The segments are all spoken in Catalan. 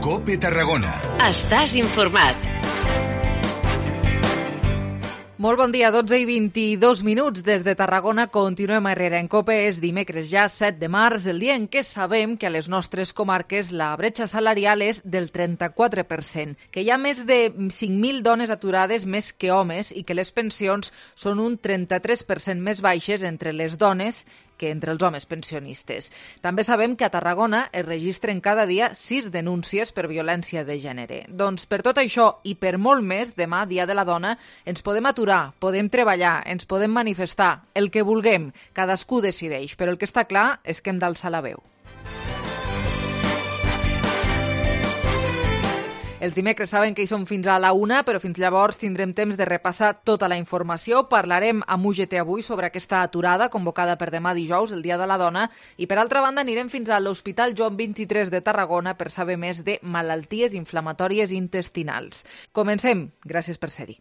COPE Tarragona. Estàs informat. Molt bon dia, 12 i 22 minuts des de Tarragona. Continuem a Herrera en COPE. És dimecres ja, 7 de març, el dia en què sabem que a les nostres comarques la bretxa salarial és del 34%, que hi ha més de 5.000 dones aturades més que homes i que les pensions són un 33% més baixes entre les dones que entre els homes pensionistes. També sabem que a Tarragona es registren cada dia 6 denúncies per violència de gènere. Doncs per tot això i per molt més, demà, Dia de la Dona, ens podem aturar, podem treballar, ens podem manifestar, el que vulguem, cadascú decideix, però el que està clar és que hem d'alçar la veu. Els dimecres saben que hi som fins a la 1, però fins llavors tindrem temps de repassar tota la informació. Parlarem amb UGT avui sobre aquesta aturada convocada per demà dijous, el Dia de la Dona, i per altra banda anirem fins a l'Hospital Joan 23 de Tarragona per saber més de malalties inflamatòries intestinals. Comencem. Gràcies per ser-hi.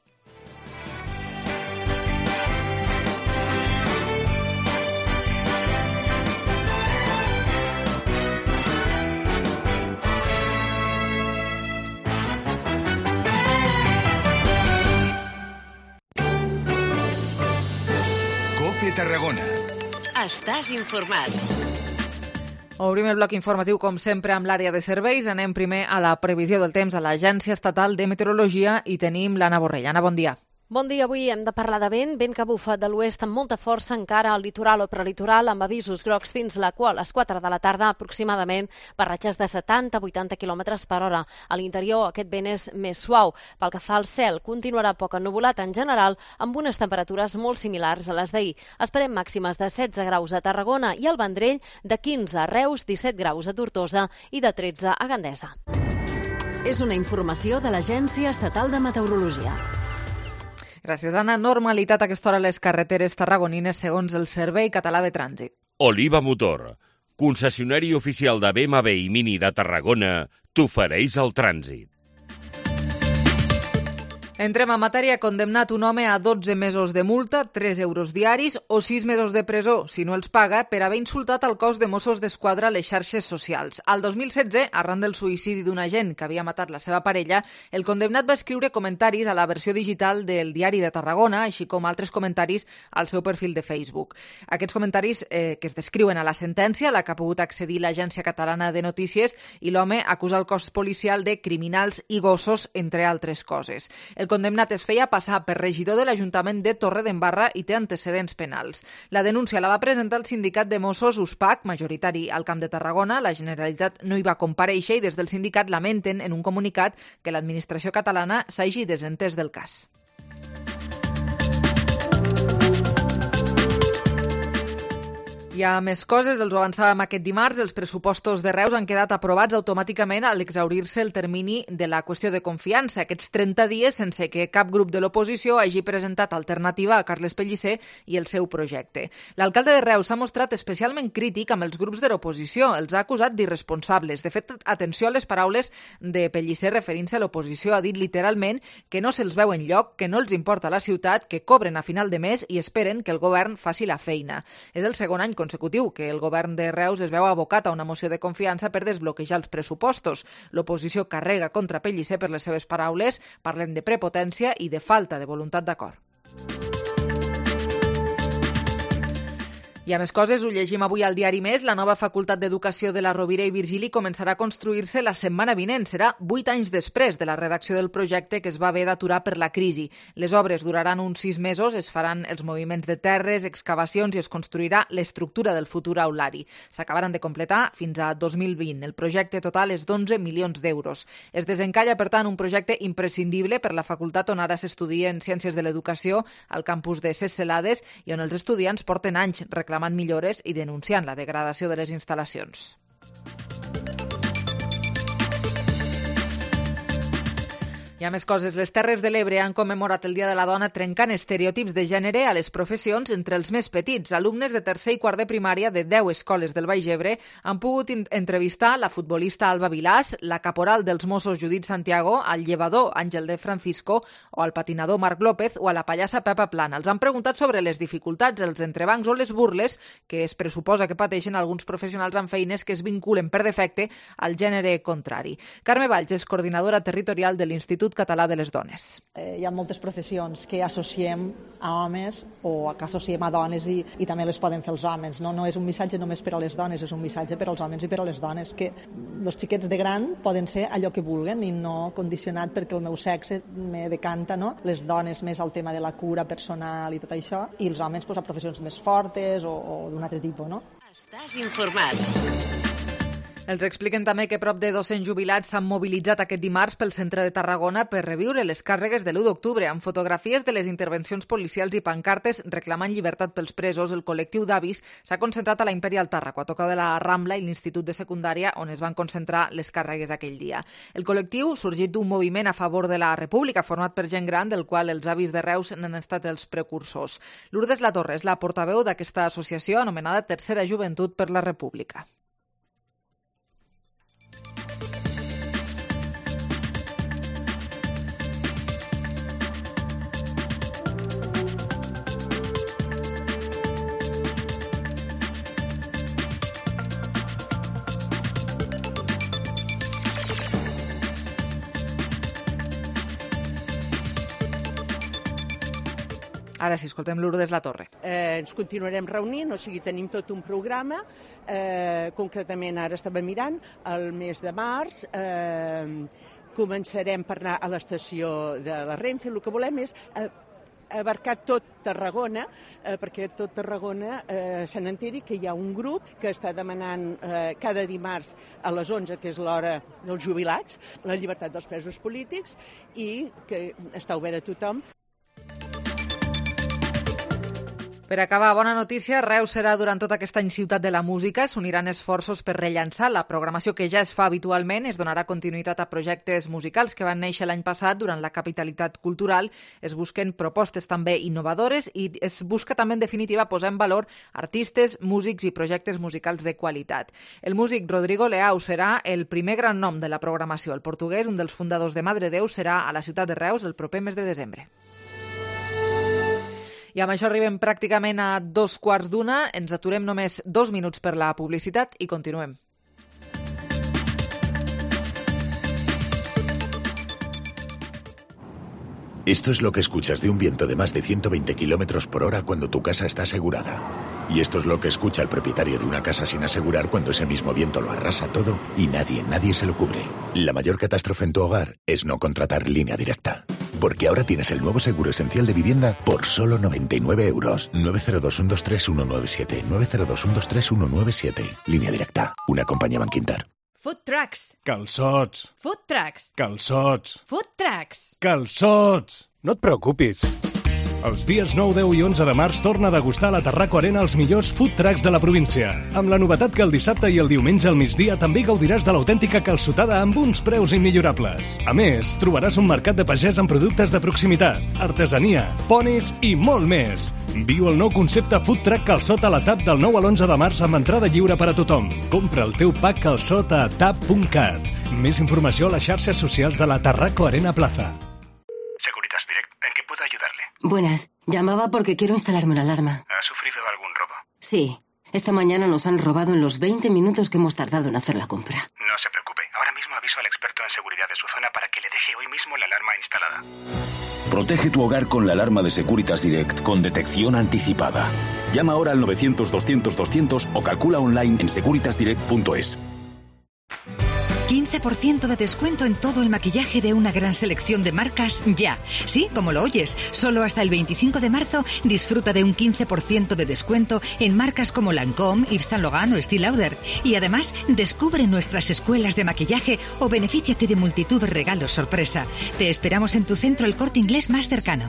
COPE Tarragona. Estàs informat. Obrim el bloc informatiu, com sempre, amb l'àrea de serveis. Anem primer a la previsió del temps a l'Agència Estatal de Meteorologia i tenim l'Anna Borrell. Anna, bon dia. Bon dia. Avui hem de parlar de vent que bufa de l'oest amb molta força encara al litoral o prelitoral, amb avisos grocs fins a les 4 de la tarda aproximadament, per ratxes de 70-80 km per hora. A l'interior aquest vent és més suau. Pel que fa al cel, continuarà poc ennuvolat en general, amb unes temperatures molt similars a les d'ahir. Esperem màximes de 16 graus a Tarragona i al Vendrell, de 15 a Reus, 17 graus a Tortosa i de 13 a Gandesa. És una informació de l'Agència Estatal de Meteorologia. Gràcies, Anna. Normalitat a aquesta hora a les carreteres tarragonines segons el Servei Català de Trànsit. Oliva Motor, concessionari oficial de BMW i Mini de Tarragona, t'ofereix el trànsit. Entrem a matèria. Condemnat un home a 12 mesos de multa, 3 euros diaris o 6 mesos de presó, si no els paga, per haver insultat el cos de Mossos d'Esquadra a les xarxes socials. Al 2016, arran del suïcidi d'un agent que havia matat la seva parella, el condemnat va escriure comentaris a la versió digital del Diari de Tarragona, així com altres comentaris al seu perfil de Facebook. Aquests comentaris que es descriuen a la sentència, la que ha pogut accedir l'Agència Catalana de Notícies, i l'home acusa el cos policial de criminals i gossos, entre altres coses. El condemnat es feia passar per regidor de l'Ajuntament de Torredembarra i té antecedents penals. La denúncia la va presentar el sindicat de Mossos USPAC, majoritari al Camp de Tarragona. La Generalitat no hi va comparèixer i des del sindicat lamenten en un comunicat que l'administració catalana s'hagi desentès del cas. Hi ha més coses, els ho avançàvem aquest dimarts. Els pressupostos de Reus han quedat aprovats automàticament a l'exhaurir-se el termini de la qüestió de confiança. Aquests 30 dies sense que cap grup de l'oposició hagi presentat alternativa a Carles Pellicer i el seu projecte. L'alcalde de Reus s'ha mostrat especialment crític amb els grups de l'oposició. Els ha acusat d'irresponsables. De fet, atenció a les paraules de Pellicer referint-se a l'oposició. Ha dit literalment que no se'ls veu enlloc, que no els importa la ciutat, que cobren a final de mes i esperen que el govern faci la feina. És el segon any consecutiu que el govern de Reus es veu abocat a una moció de confiança per desbloquejar els pressupostos. L'oposició carrega contra Pellicer per les seves paraules, parlen de prepotència i de falta de voluntat d'acord. Hi ha més coses, ho llegim avui al diari Més. La nova Facultat d'Educació de la Rovira i Virgili començarà a construir-se la setmana vinent. Serà 8 anys després de la redacció del projecte que es va haver d'aturar per la crisi. Les obres duraran uns 6 mesos, es faran els moviments de terres, excavacions i es construirà l'estructura del futur aulari. S'acabaran de completar fins a 2020. El projecte total és d'11 milions d'euros. Es desencalla, per tant, un projecte imprescindible per la facultat on ara s'estudien Ciències de l'Educació al campus de Ses Celades i on els estudiants porten anys reclamant millores i denunciant la degradació de les instal·lacions. Hi ha més coses. Les Terres de l'Ebre han commemorat el Dia de la Dona trencant estereotips de gènere a les professions entre els més petits. Alumnes de tercer i quart de primària de 10 escoles del Baix Ebre han pogut entrevistar la futbolista Alba Vilàs, la caporal dels Mossos Judit Santiago, el llevador Àngel de Francisco o el patinador Marc López o a la pallassa Pepa Plana. Els han preguntat sobre les dificultats, els entrebancs o les burles que es pressuposa que pateixen alguns professionals amb feines que es vinculen per defecte al gènere contrari. Carme Valls és coordinadora territorial de l'Institut Català de les Dones. Hi ha moltes professions que associem a homes o que associem a dones i també les poden fer els homes. No és un missatge només per a les dones, és un missatge per als homes i per a les dones, que els xiquets de gran poden ser allò que vulguen i no condicionat perquè el meu sexe me decanta, no? Les dones més al tema de la cura personal i tot això, i els homes a professions més fortes o d'un altre tipus, no? Estàs informat. Els expliquen també que prop de 200 jubilats s'han mobilitzat aquest dimarts pel centre de Tarragona per reviure les càrregues de l'1 d'octubre. Amb fotografies de les intervencions policials i pancartes reclamant llibertat pels presos, el col·lectiu d'avis s'ha concentrat a la Imperial Tàrraco, a tocar de la Rambla i l'Institut de Secundària, on es van concentrar les càrregues aquell dia. El col·lectiu, sorgit d'un moviment a favor de la República, format per gent gran, del qual els avis de Reus n'han estat els precursors. Lourdes Latorre és la portaveu d'aquesta associació anomenada Tercera Joventut per la República. Ara sí, escoltem Lourdes Latorre. Ens continuarem reunint, o sigui, tenim tot un programa. Concretament, ara estava mirant, el mes de març començarem per anar a l'estació de la Renfe. El que volem és abarcar tot Tarragona, perquè tot Tarragona se n'enteri que hi ha un grup que està demanant cada dimarts a les 11, que és l'hora dels jubilats, la llibertat dels presos polítics, i que està obert a tothom. Per acabar, bona notícia, Reus serà durant tot aquest any Ciutat de la Música. S'uniran esforços per rellançar la programació que ja es fa habitualment. Es donarà continuïtat a projectes musicals que van néixer l'any passat durant la capitalitat cultural. Es busquen propostes també innovadores i es busca també, en definitiva, posar en valor artistes, músics i projectes musicals de qualitat. El músic Rodrigo Leao serà el primer gran nom de la programació. El portuguès, un dels fundadors de Madre Déu, serà a la ciutat de Reus el proper mes de desembre. I amb això arribem pràcticament a 2:15. Ens aturem només 2 minuts per la publicitat i continuem. Esto es lo que escuchas de un viento de más de 120 kilómetros por hora cuando tu casa está asegurada. Y esto es lo que escucha el propietario de una casa sin asegurar cuando ese mismo viento lo arrasa todo y nadie se lo cubre. La mayor catástrofe en tu hogar es no contratar Línea Directa. Porque ahora tienes el nuevo seguro esencial de vivienda por solo 99 euros. 902-123-197. 902-123-197. Línea Directa. Una compañía Banquinter. Food trucks. Calçots. Food trucks. Calçots. Food trucks. Calçots. No et preocupis. Els dies 9, 10 i 11 de març torna a degustar a la Tarraco Arena els millors food trucks de la província. Amb la novetat que el dissabte i el diumenge al migdia també gaudiràs de l'autèntica calçotada amb uns preus immillorables. A més, trobaràs un mercat de pagès amb productes de proximitat, artesania, ponis i molt més. Viu el nou concepte Food Truck Calçot a la TAP del 9 al 11 de març amb entrada lliure per a tothom. Compra el teu pack calçot a tap.cat. Més informació a les xarxes socials de la Tarraco Arena Plaza. Securitas Direct, ¿en qué puedo ayudarle? Buenas, llamaba porque quiero instalarme una alarma. ¿Ha sufrido algún robo? Sí, esta mañana nos han robado en los 20 minutos que hemos tardado en hacer la compra. No se preocupe, ahora mismo aviso al experto en seguridad de su zona para que le deje hoy mismo la alarma instalada. Protege tu hogar con la alarma de Securitas Direct con detección anticipada. Llama ahora al 900-200-200 o calcula online en securitasdirect.es. 15% de descuento en todo el maquillaje de una gran selección de marcas ya. Sí, como lo oyes, solo hasta el 25 de marzo disfruta de un 15% de descuento en marcas como Lancôme, Yves Saint Laurent o Estée Lauder. Y además, descubre nuestras escuelas de maquillaje o benefíciate de multitud de regalos sorpresa. Te esperamos en tu centro El Corte Inglés más cercano.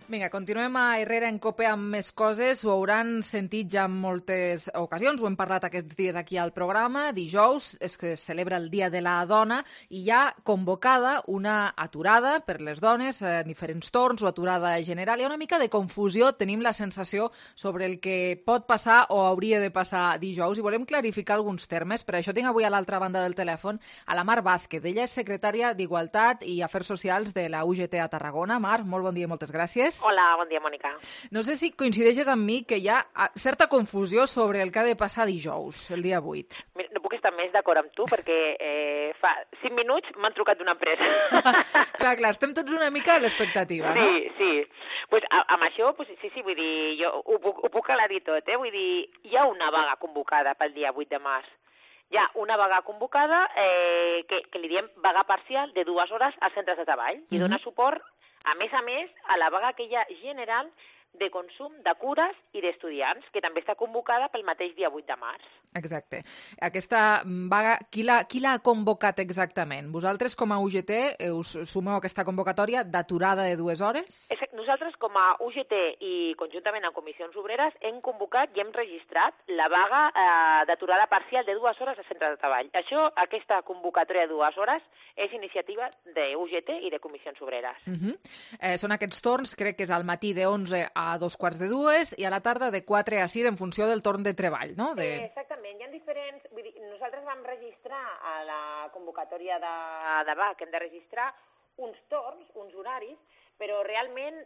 Vinga, continuem a Herrera en Cope amb més coses. Ho hauran sentit ja en moltes ocasions, ho hem parlat aquests dies aquí al programa. Dijous és que es celebra el Dia de la Dona i hi ha convocada una aturada per les dones en diferents torns o aturada general. Hi ha una mica de confusió, tenim la sensació sobre el que pot passar o hauria de passar dijous i volem clarificar alguns termes. Per això tinc avui a l'altra banda del telèfon a la Mar Vázquez. Ella és secretària d'Igualtat i Afers Socials de la UGT a Tarragona. Mar, molt bon dia i moltes gràcies. Hola, bon dia, Mònica. No sé si coincideixes amb mi que hi ha certa confusió sobre el que ha de passar dijous, el dia 8. Mira, no puc estar més d'acord amb tu perquè fa 5 minuts m'han trucat d'una empresa. Clar, estem tots una mica a l'expectativa, no? Sí. Pues, amb això, pues, sí, vull dir, jo ho puc aclarir tot, vull dir, hi ha una vaga convocada pel dia 8 de març. Hi ha una vaga convocada que li diem vaga parcial de 2 hores als centres de treball i dona suport a més, a la vaga que hi ha general de consum de cures i d'estudiants, que també està convocada pel mateix dia 8 de març. Exacte. Aquesta vaga, qui l'ha convocat exactament? Vosaltres, com a UGT, us sumeu a aquesta convocatòria d'aturada de 2 hores? Nosaltres, com a UGT i conjuntament amb Comissions Obreres, hem convocat i hem registrat la vaga d'aturada parcial de 2 hores a centres de treball. Aquesta convocatòria de 2 hores és iniciativa de UGT i de Comissions Obreres. Són aquests torns, crec que és al matí de 11 a 2:45 i a la tarda de 4 a 6 en funció del torn de treball, no? Exactament, hi ha diferents... Vull dir, nosaltres vam registrar a la convocatòria de vaga que hem de registrar uns torns, uns horaris, però realment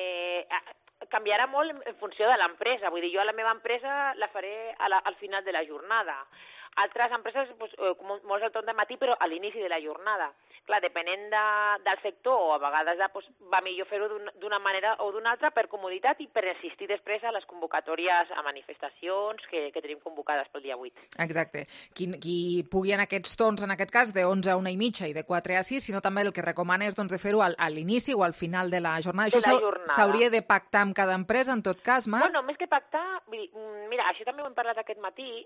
canviarà molt en funció de l'empresa. Vull dir, jo a la meva empresa la faré al final de la jornada. Altres empreses, molts al torn de matí, però a l'inici de la jornada. Clar, depenent del sector, o a vegades va millor fer-ho d'una manera o d'una altra per comoditat i per assistir després a les convocatòries a manifestacions que tenim convocades pel dia 8. Exacte. Qui pugui en aquests torns, en aquest cas, de 11 a 1:30 i de 4 a 6, sinó també el que recomana és de fer-ho a l'inici o al final de la jornada. Això s'hauria de pactar amb cada empresa, en tot cas, Mar? Bueno, més que pactar, mira, això també ho hem parlat aquest matí,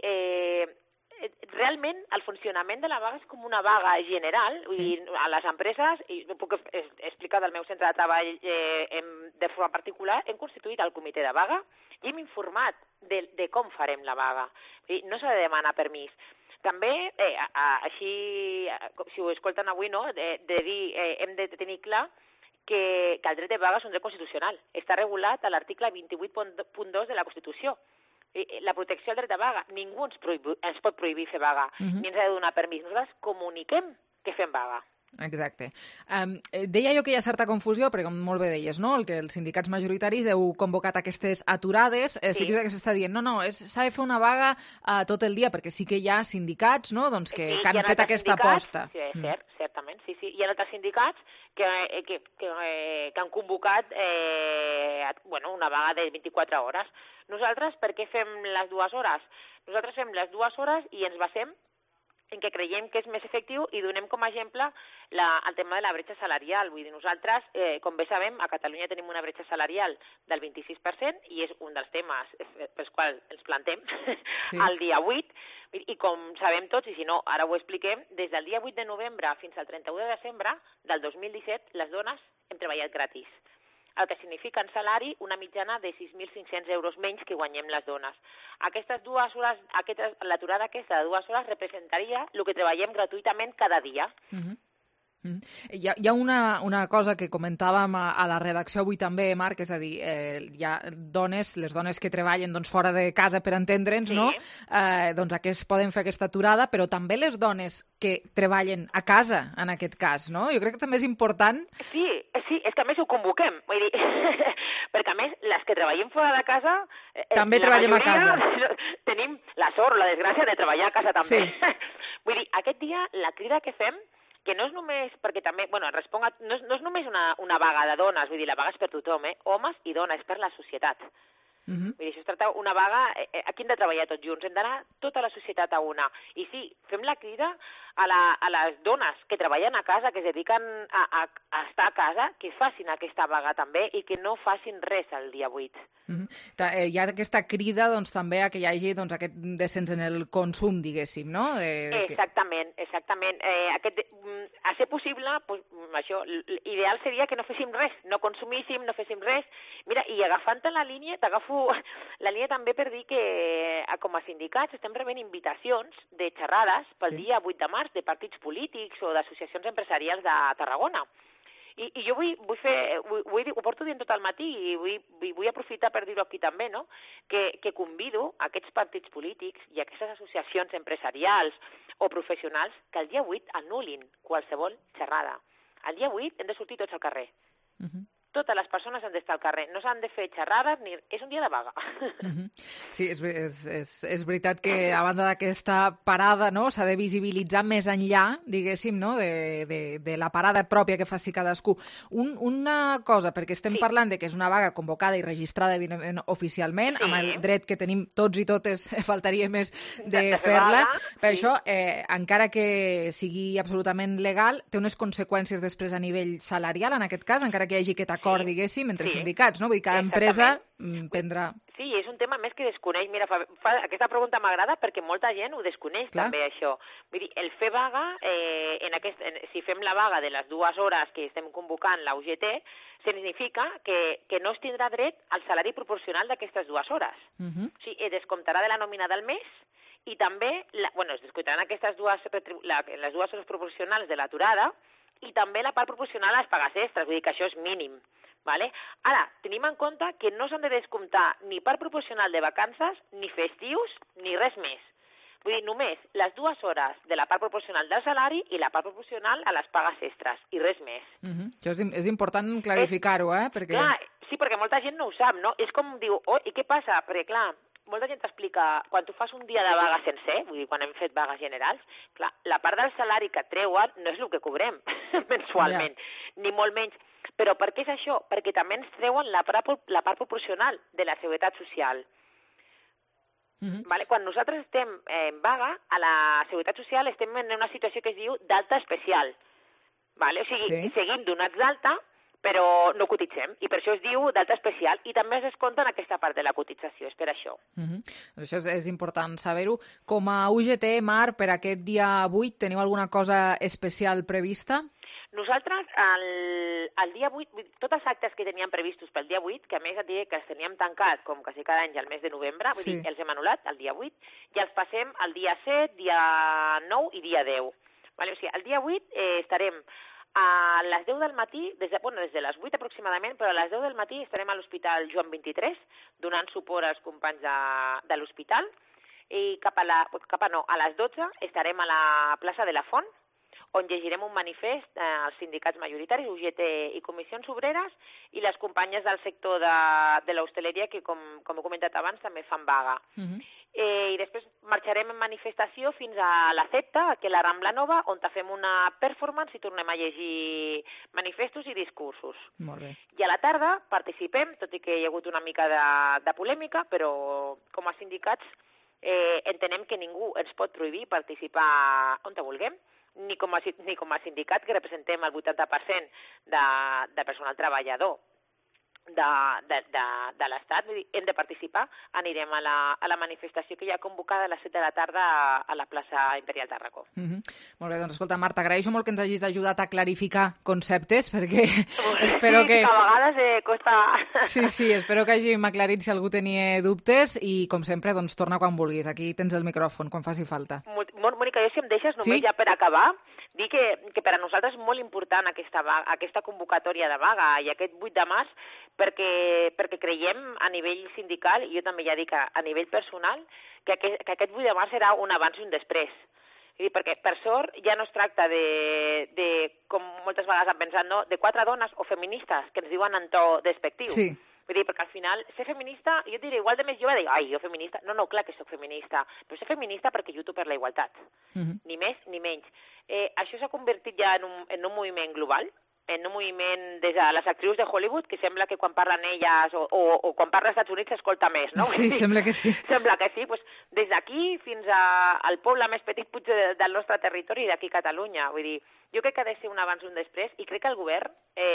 realment el funcionament de la vaga és com una vaga general, vull dir, a les empreses, i puc explicar del meu centre de treball de forma particular, hem constituït el comitè de vaga i hem informat de com farem la vaga. Vull dir, no s'ha de demanar permís. També, així, si ho escolten avui, no, hem de tenir clar que el dret de vaga és un dret constitucional. Està regulat a l'article 28.2 de la Constitució. La protecció al dret de vaga. Ningú ens pot prohibir fer vaga, ni ens ha de donar permís. Nosaltres comuniquem que fem vaga. Exacte. Deia jo que hi ha certa confusió, perquè com molt bé deies, no? Que els sindicats majoritaris heu convocat aquestes aturades, sí que s'està dient, no, s'ha de fer una vaga tot el dia, perquè sí que hi ha sindicats, no?, doncs que han fet aquesta aposta. Sí, certament, sí. Hi ha altres sindicats que han convocat una vaga de 24 hores. Nosaltres, per què fem les 2 hores? Nosaltres fem les 2 hores i ens basem en què creiem que és més efectiu i donem com a exemple el tema de la bretxa salarial. Vull dir, nosaltres, com bé sabem, a Catalunya tenim una bretxa salarial del 26% i és un dels temes pels quals ens plantem el dia 8. I com sabem tots, i si no, ara ho expliquem, des del dia 8 de novembre fins al 31 de desembre del 2017, les dones hem treballat gratis, el que significa en salari una mitjana de 6.500 euros menys que guanyem les dones. Aquestes 2 hores, l'aturada aquesta de 2 hores representaria el que treballem gratuïtament cada dia. Hi ha una cosa que comentàvem a la redacció avui també, Marc, és a dir, hi ha les dones que treballen fora de casa, per entendre'ns, no? Doncs aquests poden fer aquesta aturada, però també les dones que treballen a casa, en aquest cas, no? Jo crec que també és important... Sí, és que a més ho convoquem, vull dir, perquè a més les que treballem fora de casa... També treballem a casa. Tenim la sort o la desgràcia de treballar a casa també. Vull dir, aquest dia la crida que fem, que no és només perquè també, no és només una vaga de dones, vull dir, la vaga és per tothom, homes i dones, és per la societat. Vull dir, això es tracta una vaga, aquí hem de treballar tots junts, hem d'anar tota la societat a una. I sí, fem la crida a les dones que treballen a casa, que es dediquen a estar a casa, que facin aquesta vaga també i que no facin res el dia 8. Hi ha aquesta crida doncs, també a que hi hagi doncs, aquest descens en el consum, diguéssim, no? Exactament. A ser possible, pues, això, l'ideal seria que no féssim res, no consumíssim, no féssim res. Mira, i agafant la línia, t'agafo la línia també per dir que com a sindicats estem rebent invitacions de xerrades pel dia 8 de març de partits polítics o d'associacions empresarials de Tarragona. I jo ho porto dient tot el matí i vull aprofitar per dir-ho aquí també, no? Que convido aquests partits polítics i aquestes associacions empresarials o professionals que el dia 8 anul·lin qualsevol xerrada. El dia 8 hem de sortir tots al carrer. Totes les persones han d'estar al carrer. No s'han de fer xerrades, és un dia de vaga. Sí, és veritat que a banda d'aquesta parada no, s'ha de visibilitzar més enllà, diguéssim, no, de la parada pròpia que faci cadascú. Una cosa, perquè estem parlant de que és una vaga convocada i registrada oficialment, amb el dret que tenim tots i totes, faltaria més de fer-la. Per això, encara que sigui absolutament legal, té unes conseqüències després a nivell salarial, en aquest cas, encara que hi hagi aquest acord, diguéssim, entre sindicats, no? Vull dir, cada empresa prendrà... Sí, és un tema més que desconeix. Mira, aquesta pregunta m'agrada perquè molta gent ho desconeix també, això. Vull dir, el fer vaga, si fem la vaga de les 2 hores que estem convocant la UGT, significa que no es tindrà dret al salari proporcional d'aquestes 2 hores. O sigui, es descomptarà de la nòmina del mes i també, es descomptaran les 2 hores proporcionals de l'aturada i també la part proporcional a les pagues extres, vull dir que això és mínim. Vale? Ara, tenim en compte que no s'han de descomptar ni part proporcional de vacances, ni festius, ni res més. Vull dir, només les 2 hores de la part proporcional del salari i la part proporcional a les pagues extres, i res més. Això és important clarificar-ho, perquè... Clar, sí, perquè molta gent no ho sap, no? És com diu, i què passa? Perquè, clar, molta gent t'explica, quan tu fas un dia de vaga sencer, vull dir, quan hem fet vagues generals, clar, la part del salari que treuen no és el que cobrem mensualment, ni molt menys. Però per què és això? Perquè també ens treuen la part proporcional de la Seguretat Social. Vale? Quan nosaltres estem en vaga, a la Seguretat Social estem en una situació que es diu d'alta especial. Vale? O sigui, seguim donats d'alta, però no cotitzem, i per això es diu d'alta especial, i també es descompta en aquesta part de la cotització, és per això. Això és important saber-ho. Com a UGT, Mar, per aquest dia 8, teniu alguna cosa especial prevista? Nosaltres, el dia 8, tots els actes que teníem previstos pel dia 8, que a més et diré que els teníem tancat, com quasi cada any, al mes de novembre, vull dir, els hem anul·lat el dia 8, i els passem el dia 7, dia 9 i dia 10. Vale? O sigui, el dia 8 estarem a les 10 del matí, des de les 8 aproximadament, però a les 10 del matí estarem a l'Hospital Joan 23, donant suport als companys de l'hospital, i a les 12 estarem a la plaça de la Font, on llegirem un manifest als sindicats majoritaris, UGT i Comissions Obreres, i les companyes del sector de l'hostaleria, que, com he comentat abans, també fan vaga. I després marxarem en manifestació fins a la CEPTA, que és la Rambla Nova, on fem una performance i tornem a llegir manifestos i discursos. Molt bé. I a la tarda participem, tot i que hi ha hagut una mica de polèmica, però com a sindicats entenem que ningú ens pot prohibir participar on vulguem, ni com a sindicat que representem el 80% de personal treballador de l'Estat. Hem de participar, anirem a la manifestació que hi ha convocada a les 7 de la tarda a la plaça Imperial Tarragó. Molt bé, doncs escolta, Marta, agraeixo molt que ens hagis ajudat a clarificar conceptes, perquè espero que... a vegades costa... Sí, espero que hàgim aclarit si algú tenia dubtes i, com sempre, doncs torna quan vulguis. Aquí tens el micròfon, quan faci falta. Mònica, jo si em deixes, només ja per acabar, dir que per a nosaltres és molt important aquesta convocatòria de vaga i aquest 8 de març, perquè creiem a nivell sindical, i jo també ja dic a nivell personal, que aquest 8 de març serà un abans i un després. Perquè, per sort, ja no es tracta de com moltes vegades han pensat, no? De 4 dones o feministes que ens diuen en to despectiu. Sí. Vull dir, perquè al final, ser feminista, jo et diré, igual de més jove, dic, jo feminista. No, clar que soc feminista, però ser feminista perquè lluito per la igualtat. Ni més ni menys. Això s'ha convertit ja en un moviment global, en un moviment des de les actrius de Hollywood, que sembla que quan parlen elles o quan parla als Estats Units s'escolta més, no? Sí, sembla que sí. Sembla que sí. Pues, des d'aquí fins al poble més petit potser del nostre territori, d'aquí a Catalunya. Vull dir, jo crec que ha de ser un abans i un després, i crec que el govern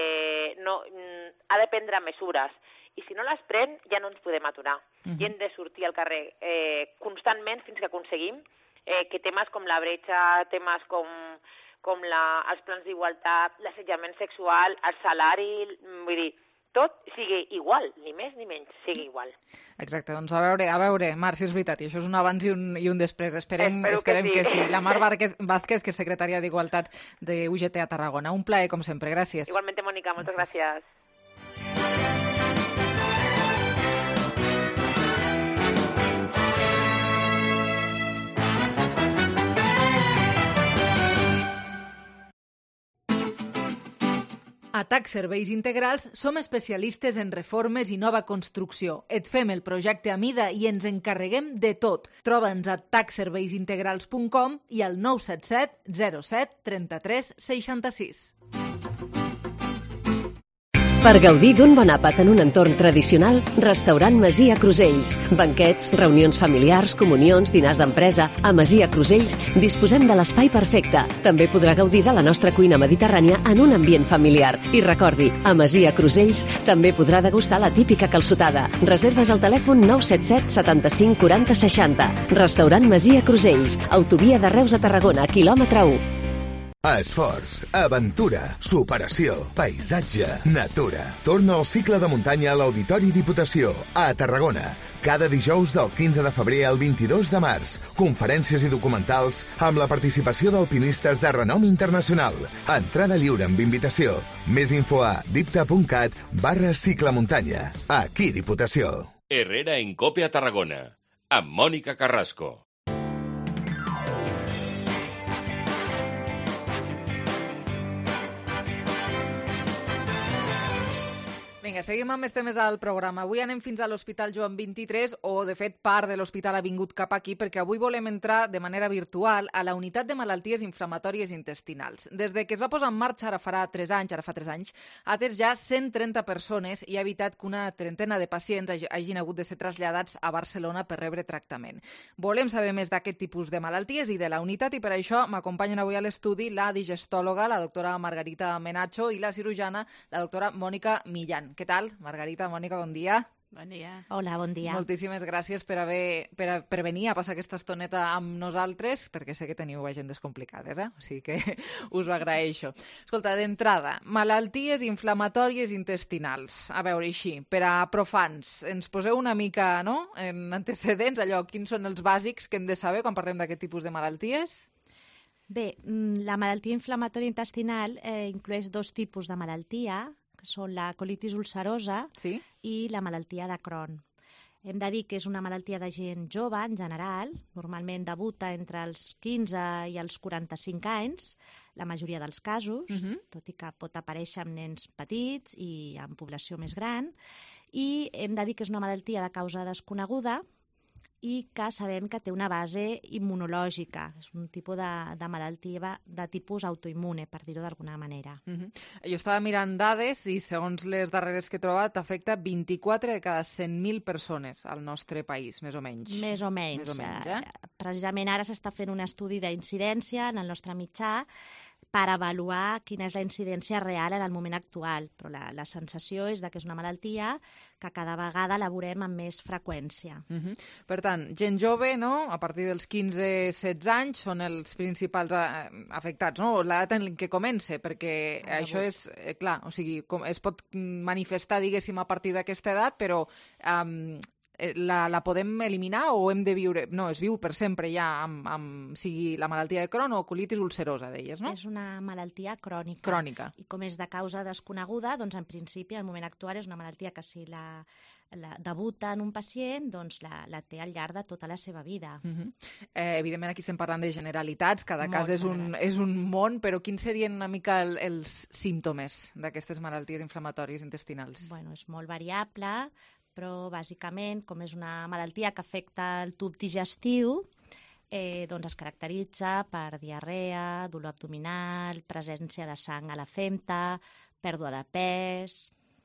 ha de prendre mesures. I si no les pren, ja no ens podem aturar. I hem de sortir al carrer constantment fins que aconseguim que temes com la bretxa, temes com els plans d'igualtat, l'assetjament sexual, el salari, vull dir, tot sigui igual, ni més ni menys, sigui igual. Exacte, doncs a veure, Mar, si és veritat, i això és un abans i un després. Esperem que sí. La Mar Vázquez, que és secretària d'Igualtat de UGT a Tarragona. Un plaer, com sempre, gràcies. Igualmente, Mónica, moltes gràcies. A TAC Serveis Integrals som especialistes en reformes i nova construcció. Et fem el projecte a mida i ens encarreguem de tot. Troba'ns a tacserveisintegrals.com i al 977 07 33 66. Per gaudir d'un bon àpat en un entorn tradicional, Restaurant Masia Crusells. Banquets, reunions familiars, comunions, dinars d'empresa. A Masia Crusells disposem de l'espai perfecte. També podrà gaudir de la nostra cuina mediterrània en un ambient familiar. I recordi, a Masia Crusells també podrà degustar la típica calçotada. Reserves al telèfon 977 75 40 60. Restaurant Masia Crusells. Autovia de Reus a Tarragona, quilòmetre 1. Esforç, aventura, superació, paisatge, natura. Torna al cicle de muntanya a l'Auditori Diputació, a Tarragona. Cada dijous del 15 de febrer al 22 de març. Conferències i documentals amb la participació d'alpinistes de renom internacional. Entrada lliure amb invitació. Més info a dipta.cat/ciclemuntanya. Aquí Diputació. Herrera en Cope a Tarragona, amb Mònica Carrasco. Vinga, seguim amb més temes al programa. Avui anem fins a l'Hospital Joan 23, o de fet part de l'hospital ha vingut cap aquí, perquè avui volem entrar de manera virtual a la unitat de malalties inflamatòries intestinals. Des de que es va posar en marxa, ara fa 3 anys, ha atès ja 130 persones i ha evitat que una trentena de pacients hagin hagut de ser traslladats a Barcelona per rebre tractament. Volem saber més d'aquest tipus de malalties i de la unitat, i per això m'acompanyen avui a l'estudi la digestòloga, la doctora Margarita Menacho, i la cirurgiana, la doctora Mònica Millán. Què tal, Margarita, Mònica, bon dia. Bon dia. Hola, bon dia. Moltíssimes gràcies per venir a passar aquesta estoneta amb nosaltres, perquè sé que teniu agendes complicades, O sigui que us ho agraeixo. Escolta, d'entrada, malalties inflamatòries intestinals. A veure, així, per a profans, ens poseu una mica, en antecedents, quins són els bàsics que hem de saber quan parlem d'aquest tipus de malalties? Bé, la malaltia inflamatòria intestinal inclueix 2 tipus de malaltia, que són la colitis ulcerosa i la malaltia de Crohn. Hem de dir que és una malaltia de gent jove, en general, normalment debuta entre els 15 i els 45 anys, la majoria dels casos, tot i que pot aparèixer en nens petits i en població més gran, i hem de dir que és una malaltia de causa desconeguda, i que sabem que té una base immunològica. És un tipus de malaltia de tipus autoimmune, per dir-ho d'alguna manera. Jo estava mirant dades i, segons les darreres que he trobat, afecta 24 de cada 100.000 persones al nostre país, més o menys. Més o menys. Precisament ara s'està fent un estudi d'incidència en el nostre mitjà per avaluar quina és la incidència real en el moment actual, però la sensació és que és una malaltia que cada vegada la veurem amb més freqüència. Per tant, gent jove, a partir dels 15-16 anys, són els principals afectats, l'edat en què comença, perquè això és, clar, o sigui, es pot manifestar, diguéssim, a partir d'aquesta edat, però la podem eliminar o hem de viure... No, es viu per sempre ja amb sigui la malaltia de Crohn o colitis ulcerosa, deies, no? És una malaltia crònica. Crònica. I com és de causa desconeguda, doncs en principi, al moment actual, és una malaltia que si la debuta en un pacient, doncs la té al llarg de tota la seva vida. Evidentment, aquí estem parlant de generalitats, cada cas és un món, però quins serien una mica els símptomes d'aquestes malalties inflamatòries intestinals? Bueno, és molt variable, però bàsicament, com és una malaltia que afecta el tub digestiu, doncs es caracteritza per diarrea, dolor abdominal, presència de sang a la femta, pèrdua de pes...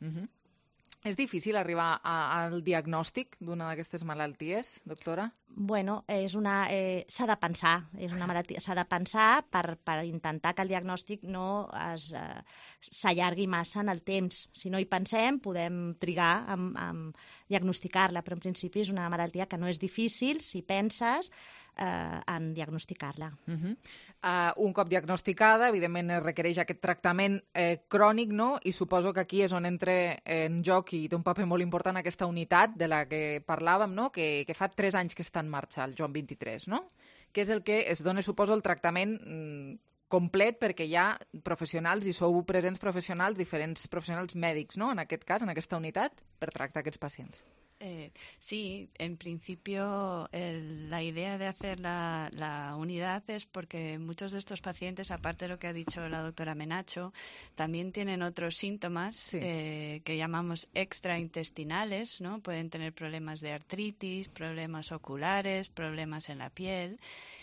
És difícil arribar al diagnòstic d'una d'aquestes malalties, doctora? Bueno, s'ha de pensar, és una malaltia, s'ha de pensar per intentar que el diagnòstic no s'allargui massa en el temps. Si no hi pensem, podem trigar en diagnosticar-la, però en principi és una malaltia que no és difícil, si penses, en diagnosticar-la. Un cop diagnosticada, evidentment es requereix aquest tractament crònic, no? I suposo que aquí és on entra en joc i té un paper molt important aquesta unitat de la que parlàvem, no? Que fa 3 anys que està en marxa, el Joan 23, no? Que és el que es dona, suposo, el tractament complet perquè hi ha professionals i sou presents professionals, diferents professionals mèdics, ¿no? En aquest cas, en aquesta unitat, per tractar aquests pacients. Sí, en principio la idea de hacer la unidad es porque muchos de estos pacientes, aparte de lo que ha dicho la doctora Menacho, también tienen otros síntomas que llamamos extraintestinales, ¿no? Pueden tener problemas de artritis, problemas oculares, problemas en la piel.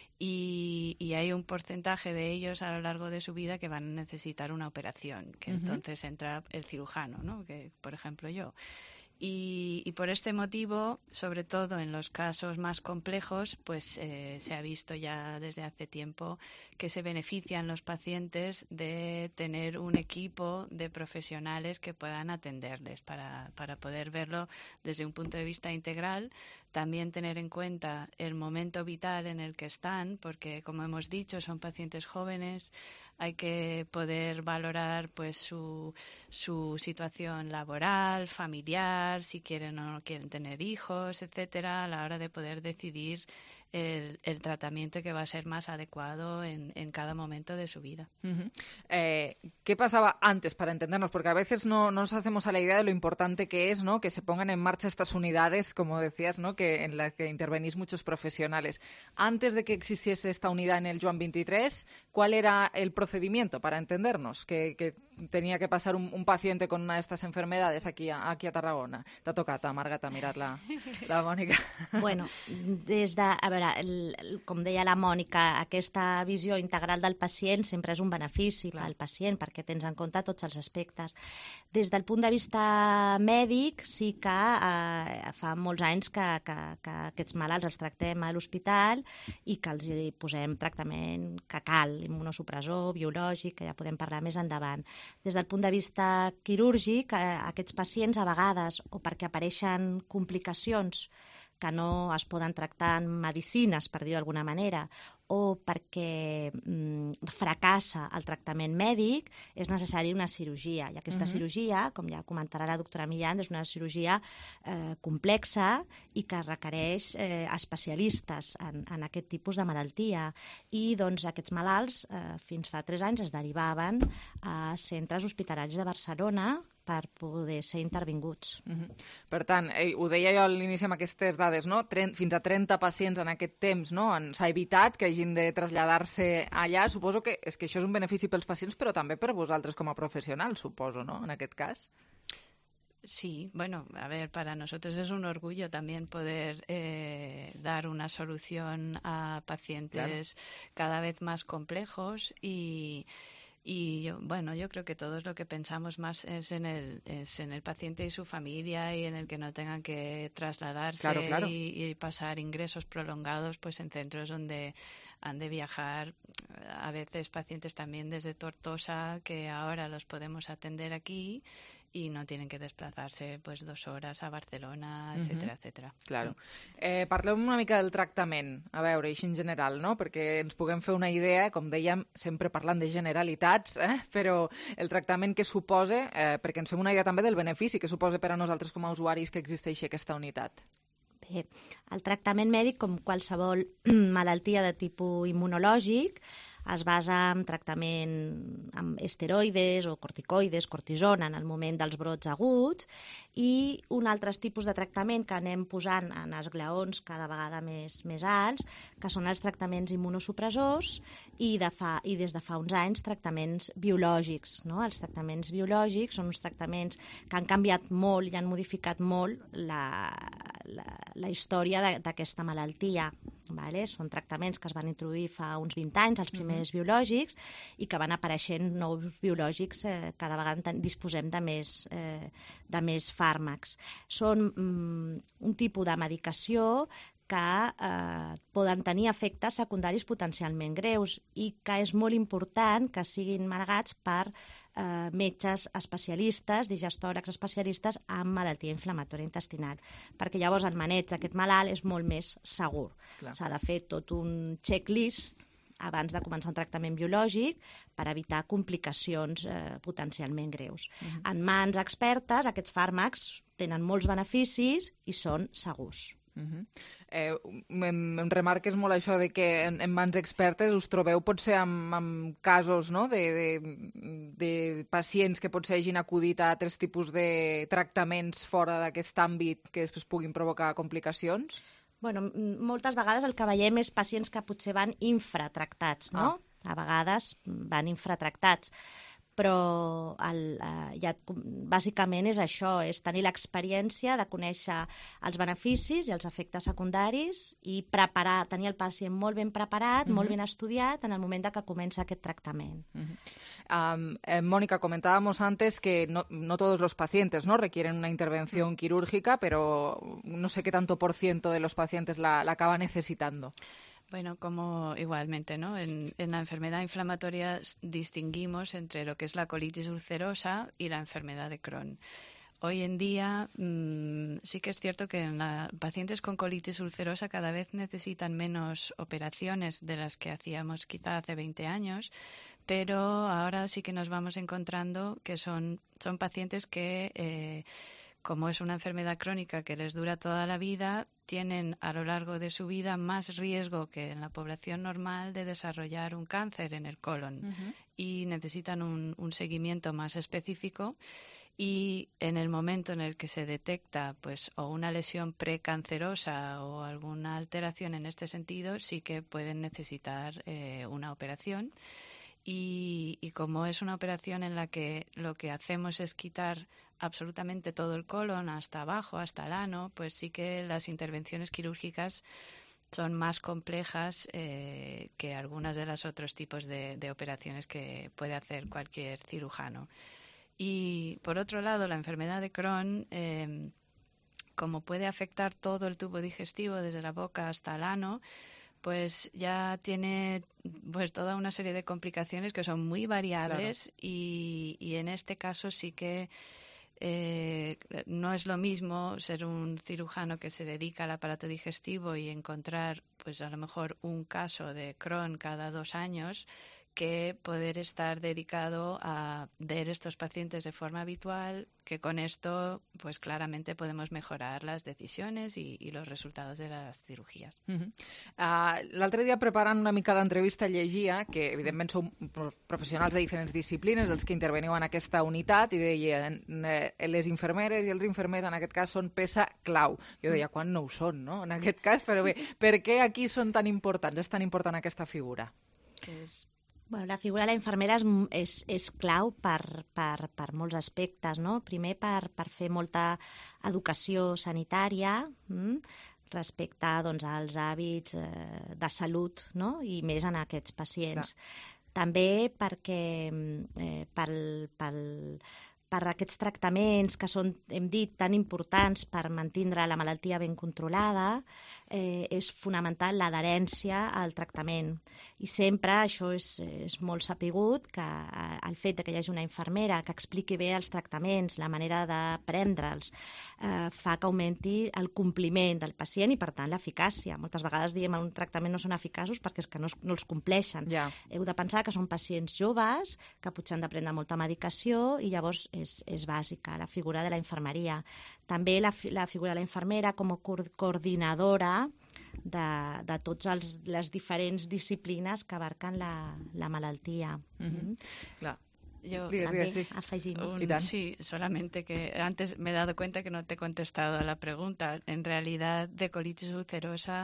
Y hay un porcentaje de ellos a lo largo de su vida que van a necesitar una operación, que entonces entra el cirujano, ¿no? Que, por ejemplo, yo. Y por este motivo, sobre todo en los casos más complejos, pues se ha visto ya desde hace tiempo que se benefician los pacientes de tener un equipo de profesionales que puedan atenderles para poder verlo desde un punto de vista integral. También tener en cuenta el momento vital en el que están, porque, como hemos dicho, son pacientes jóvenes. Hay que poder valorar pues su situación laboral, familiar, si quieren o no quieren tener hijos, etcétera, a la hora de poder decidir el tratamiento que va a ser más adecuado en cada momento de su vida. ¿Qué pasaba antes, para entendernos? Porque a veces no nos hacemos a la idea de lo importante que es, ¿no? Que se pongan en marcha estas unidades, como decías, ¿no? En las que intervenís muchos profesionales. Antes de que existiese esta unidad en el Joan 23, ¿cuál era el procedimiento, para entendernos? Que tenía que pasar un paciente con una de estas enfermedades aquí a Tarragona. T'ha tocat, Margata, mirar la Mònica. Bueno, a veure, com deia la Mònica, aquesta visió integral del pacient sempre és un benefici pel pacient, perquè tens en compte tots els aspectes. Des del punt de vista mèdic, sí que fa molts anys que aquests malalts els tractem a l'hospital i que els hi posem tractament que cal, immunosupressor, biològic, que ja podem parlar més endavant. Des del punt de vista quirúrgic, aquests pacients a vegades, o perquè apareixen complicacions que no es poden tractar en medicines, per dir-ho d'alguna manera, o perquè fracassa el tractament mèdic, és necessari una cirurgia. I aquesta cirurgia, com ja comentarà la doctora Millán, és una cirurgia complexa i que requereix especialistes en aquest tipus de malaltia. I doncs aquests malalts fins fa 3 anys es derivaven a centres hospitalaris de Barcelona per poder ser intervinguts. Per tant, ho deia jo a l'inici amb aquestes dades, no? Fins a 30 pacients en aquest temps, no? S'ha evitat que hagin de traslladar-se allà. Suposo que és que això és un benefici pels pacients, però també per vosaltres com a professionals, suposo, ¿no? En aquest cas. Sí, bueno, a ver, para nosotros es un orgullo también poder dar una solución a pacientes cada vez más complejos y yo creo que todos lo que pensamos más es en el paciente y su familia y en el que no tengan que trasladarse y pasar ingresos prolongados pues en centros donde han de viajar a veces pacientes también desde Tortosa, que ahora los podemos atender aquí y no tienen que desplazarse pues 2 horas a Barcelona, etcétera, etcétera. Claro. Parlem una mica del tractament, a veure, així en general, no? Perquè ens puguem fer una idea, com dèiem, sempre parlant de generalitats, però el tractament que suposa, perquè ens fem una idea també del benefici que suposa per a nosaltres com a usuaris que existeixi aquesta unitat. Bé, el tractament mèdic, com qualsevol malaltia de tipus immunològic, es basa en tractament amb esteroides o corticoides, cortisona en el moment dels brots aguts, i un altre tipus de tractament que anem posant en esglaons cada vegada més alts, que són els tractaments immunosupressors i des de fa uns anys tractaments biològics. No? Els tractaments biològics són uns tractaments que han canviat molt i han modificat molt la història d'aquesta malaltia. Vale? Són tractaments que es van introduir fa uns 20 anys, els primers biològics, i que van apareixent nous biològics, cada vegada disposem de més fàrmacs. Són un tipus de medicació que poden tenir efectes secundaris potencialment greus i que és molt important que siguin manegats per metges especialistes, digestòlegs especialistes amb malaltia inflamatòria intestinal, perquè llavors el maneig d'aquest malalt és molt més segur. S'ha de fer tot un checklist abans de començar un tractament biològic per evitar complicacions potencialment greus. En mans expertes, aquests fàrmacs tenen molts beneficis i són segurs. Em remarques molt això de que en mans expertes us trobeu potser amb casos de pacients que potser hagin acudit a altres tipus de tractaments fora d'aquest àmbit que després puguin provocar complicacions? Bueno, moltes vegades el que veiem és pacients que potser van infratractats, no? A vegades van infratractats. Però bàsicament és això, és tenir l'experiència de conèixer els beneficis i els efectes secundaris i tenir el pacient molt ben preparat, molt ben estudiat en el moment que comença aquest tractament. Mónica, comentábamos antes que no todos los pacientes, ¿no?, requieren una intervención quirúrgica, pero no sé qué tanto por ciento de los pacientes la acaba necesitando. Bueno, como igualmente, ¿no? En la enfermedad inflamatoria distinguimos entre lo que es la colitis ulcerosa y la enfermedad de Crohn. Hoy en día sí que es cierto que pacientes con colitis ulcerosa cada vez necesitan menos operaciones de las que hacíamos quizá hace 20 años, pero ahora sí que nos vamos encontrando que son pacientes que como es una enfermedad crónica que les dura toda la vida, tienen a lo largo de su vida más riesgo que en la población normal de desarrollar un cáncer en el colon y necesitan un seguimiento más específico. Y en el momento en el que se detecta pues o una lesión precancerosa o alguna alteración en este sentido, sí que pueden necesitar una operación. Y como es una operación en la que lo que hacemos es quitar absolutamente todo el colon hasta abajo, hasta el ano, pues sí que las intervenciones quirúrgicas son más complejas que algunas de los otros tipos de operaciones que puede hacer cualquier cirujano. Y por otro lado, la enfermedad de Crohn, como puede afectar todo el tubo digestivo desde la boca hasta el ano, pues ya tiene pues toda una serie de complicaciones que son muy variables y en este caso sí que no es lo mismo ser un cirujano que se dedica al aparato digestivo y encontrar pues a lo mejor un caso de Crohn cada 2 años que poder estar dedicado a ver estos pacientes de forma habitual, que con esto pues claramente podemos mejorar las decisiones y los resultados de las cirugías. L'altre dia, preparant una mica l'entrevista, llegia que evidentment sou professionals de diferents disciplines els que interveniu en aquesta unitat i deien les infermeres i els infermers en aquest cas són peça clau. Jo deia, quan no ho són, no? En aquest cas, però bé, per què aquí són tan importants? És tan important aquesta figura? Bueno, la figura de la infermera és clau per molts aspectes, no? Primer, per fer molta educació sanitària respecte doncs, als hàbits de salut, no? I més en aquests pacients. També perquè per aquests tractaments que són, hem dit, tan importants per mantindre la malaltia ben controlada, és fonamental l'adherència al tractament. I sempre, això és molt sapigut, que el fet que hi hagi una infermera que expliqui bé els tractaments, la manera de prendre'ls, fa que augmenti el compliment del pacient i, per tant, l'eficàcia. Moltes vegades diem que un tractament no són eficaços perquè és que no els compleixen. Heu de pensar que són pacients joves, que potser han de prendre molta medicació i llavors és bàsica, la figura de la infermeria. També la figura de la infermera com a coordinadora de totes les diferents disciplines que abarquen la malaltia. Clar. afegim. Sí, solamente que antes me he dado cuenta que no te he contestado a la pregunta. En realidad, de colitis ulcerosa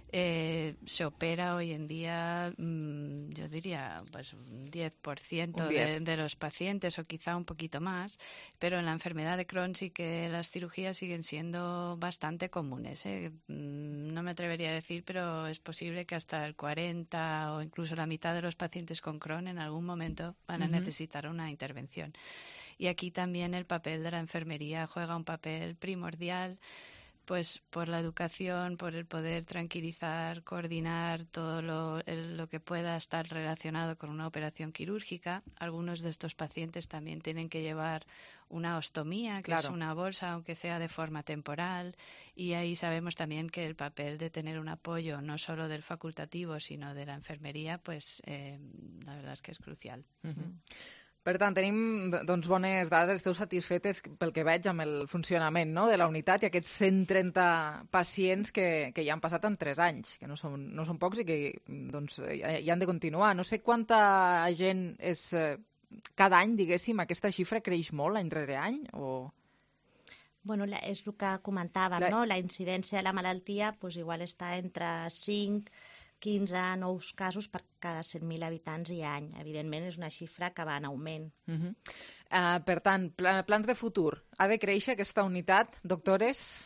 se opera hoy en día, yo diría, pues un 10% de los pacientes o quizá un poquito más, pero en la enfermedad de Crohn sí que las cirugías siguen siendo bastante comunes. No me atrevería a decir, pero es posible que hasta el 40 o incluso la mitad de los pacientes con Crohn en algún momento van a necesitar una intervención. Y aquí también el papel de la enfermería juega un papel primordial, pues por la educación, por el poder tranquilizar, coordinar todo lo que pueda estar relacionado con una operación quirúrgica. Algunos de estos pacientes también tienen que llevar una ostomía, que es una bolsa, aunque sea de forma temporal, y ahí sabemos también que el papel de tener un apoyo no solo del facultativo, sino de la enfermería, pues la verdad es que és crucial. Per tant, tenim bones dades, esteu satisfetes pel que veig amb el funcionament de la unitat i aquests 130 pacients que ja han passat en 3 anys, que no són pocs i que hi han de continuar. No sé quanta gent és cada any, diguéssim, aquesta xifra creix molt any rere any o... Bueno, és el que comentàvem, no? La incidència de la malaltia igual està entre 15 nous casos per cada 100.000 habitants i any. Evidentment, és una xifra que va en augment. Per tant, plans de futur. Ha de créixer aquesta unitat, doctores?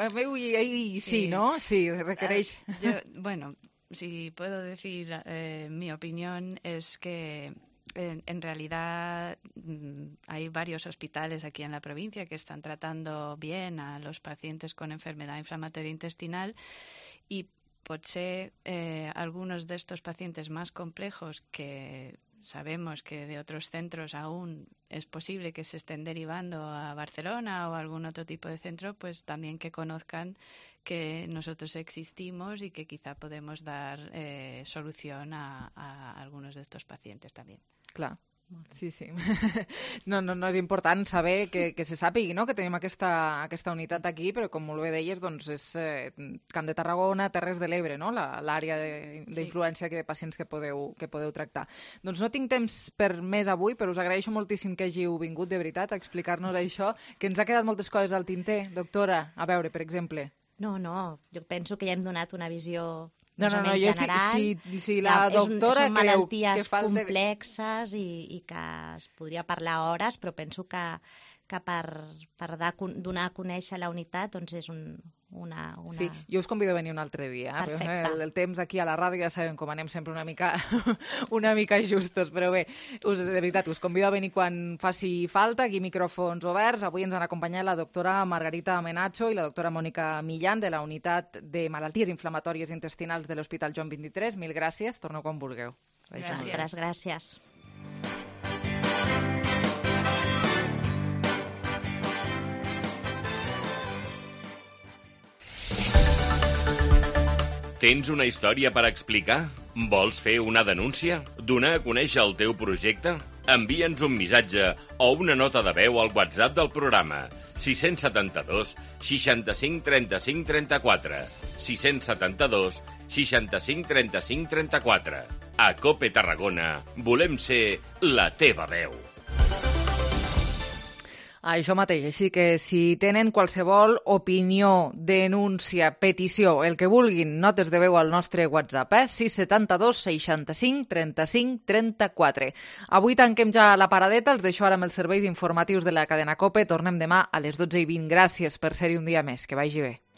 Sí, ¿no? Sí, requereix. Bueno, si puedo decir mi opinión es que en realidad hay varios hospitales aquí en la provincia que están tratando bien a los pacientes con enfermedad inflamatoria intestinal y potser algunos de estos pacientes más complejos que sabemos que de otros centros aún es posible que se estén derivando a Barcelona o a algún otro tipo de centro, pues también que conozcan que nosotros existimos y que quizá podemos dar solución a algunos de estos pacientes también. Clar. Sí. No, és important saber que se sàpigui, no?, que tenim aquesta unitat aquí, però com molt bé deies, doncs és Camp de Tarragona, Terres de l'Ebre, no?, l'àrea d'influència de pacients que podeu tractar. Doncs no tinc temps per més avui, però us agraeixo moltíssim que hàgiu vingut, de veritat, a explicar-nos això, que ens ha quedat moltes coses al tinter. Doctora, a veure, per exemple. No, jo penso que ja hem donat una visió... No, jo si la doctora són malalties complexes i que es podria parlar hores, però penso que per donar a conèixer la unitat doncs és una... Sí, jo us convido a venir un altre dia. Perfecte. El temps aquí a la ràdio ja sabem com anem sempre una mica justos, però bé, de veritat, us convido a venir quan faci falta, aquí micròfons oberts. Avui ens han acompanyat la doctora Margarita Menacho i la doctora Mònica Millán de la unitat de malalties inflamatòries intestinals de l'Hospital Joan 23. Mil gràcies, torneu quan vulgueu. Gràcies. Tens una història per explicar? Vols fer una denúncia? Donar a conèixer el teu projecte? Envia'ns un missatge o una nota de veu al WhatsApp del programa 672 65 35 34 672 65 35 34. A COPE Tarragona volem ser la teva veu. Això mateix, així que si tenen qualsevol opinió, denúncia, petició, el que vulguin, notes de veu al nostre WhatsApp, 672 65 35 34. Avui tanquem ja la paradeta, els deixo ara amb els serveis informatius de la cadena COPE. Tornem demà a les 12:20. Gràcies per ser-hi un dia més. Que vagi bé.